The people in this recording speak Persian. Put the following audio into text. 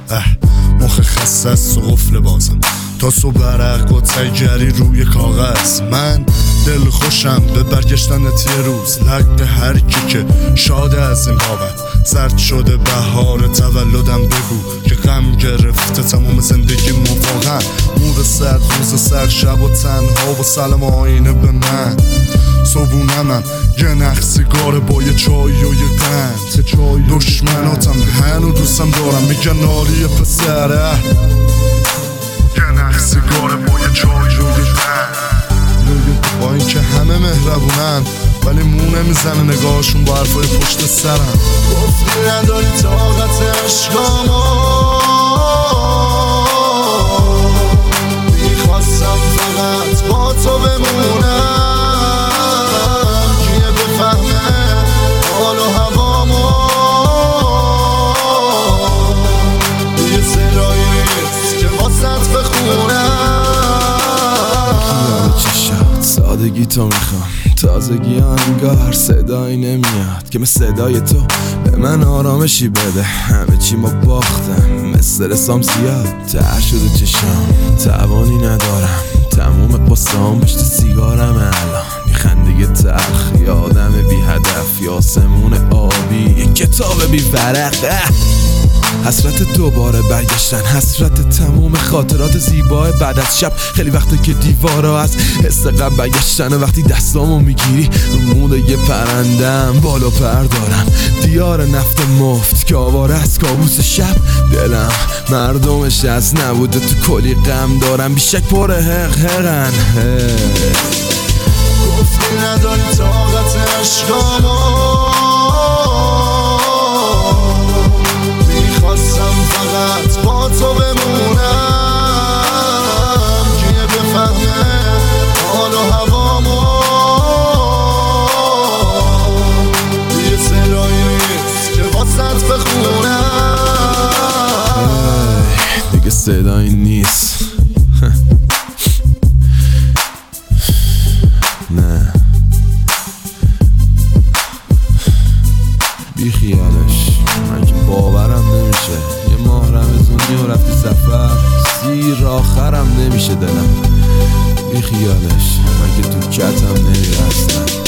مخ خسته است و قفل بازم تا صبح عرق و تگری روی کاغذ. من دل خوشم به برگشتنت یه روز، لق هر کی که شاده از این بابت. زرد شده بهار تولدم، بگو که غم گرفته تمام زندگی واقعا. مور سرد روز سر، شب و تنها و سلام آینه به من. صبونمم یه نخ سیگار با یه چای و یه قند. دشمناتم هنو دوستم دارم، میگن نالی پسره. یه نخ سیگار با یه چای و یه قند. با این که همه مهربونن ولی مو نمیزنه نگاهشون با حرفای پشت سرم. گفتی نداری طاقت عشقامو، میخواستم فقط با تو بمونم. کیه بفهمه حال و هوامو، یه صدایی نیست که واسط بخونم. سادگی تو میخوام، تازگی انگار صدایی نمیاد که مثل صدای تو به من آرامشی بده. همه چی ما باختم، مثل رسام زیاد تر شده چشام، توانی ندارم تموم قصام پشت سیگارم الان. میخنده یه تلخ، یه آدم بی هدف، یا آسمون آبی، یه کتاب بی ورق. حسرت دوباره برگشتن، حسرت تموم خاطرات زیبای بعد از شب. خیلی وقته که دیوارا از حس قبل برگشتن، وقتی دستامو میگیری رو مود یه پرندم بالا پر دارم. دیار نفت مفت که آواره از کابوس شب. دلم مردمش از نبوده تو کلی غم دارم، بیشک پر حقن. گفتی نداری طاقت عشقامو، میخواستم فقط با تو بمونم. کیه بفهمه حال و هوامو، یه صدایی نیست که واسط بخونم. دیگه صدایی نیست. نه بی خیالش، من که باورم نمیشه. یه ماه رمزونی و رفتی سفر، سیر آخرم نمیشه دلم. بی خیالش، من که تو کتم نمیره اصلا.